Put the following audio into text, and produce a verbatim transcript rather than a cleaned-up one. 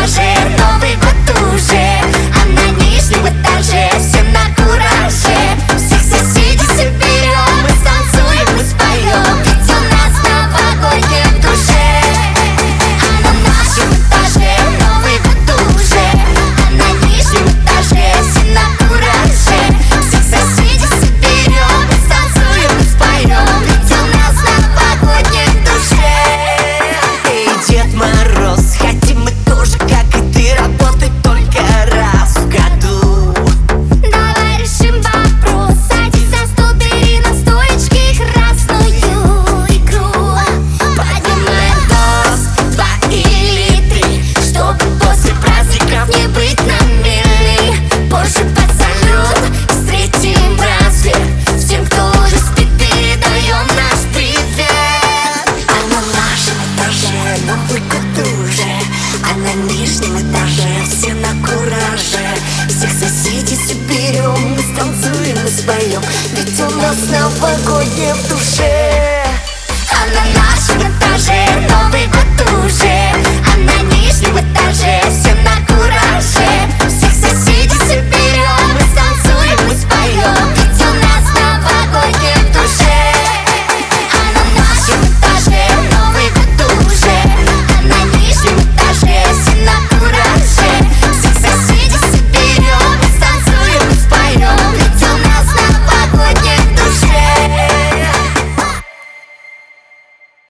этаже, Новый год уже, а на нижнем этаже все на кураже. Всех соседей соберем, мы станцуем, мы споем, ведь у нас новогоднее в душе. А на нашем этаже Новый год уже, а на нижнем этаже все на кураже. Всех соседей соберем, мы станцуем, мы споем, ведь у нас новогоднее в душе. Эй, Дед Мороз, хотим мы тоже, как и ты, работать только раз в году. Давай решим вопрос, садись за стол, бери на стоечке красную икру. Поднимаем тост, два или три, чтобы после праздников не быть на мели. Позже под салют встретим браслет, всем, кто уже спит, передаем наш привет. А на нашем этаже Новый год уже, а на нижнем этаже все на кураже. Всех соседей соберем, мы станцуем, мы споем, ведь у нас новогоднее в душе.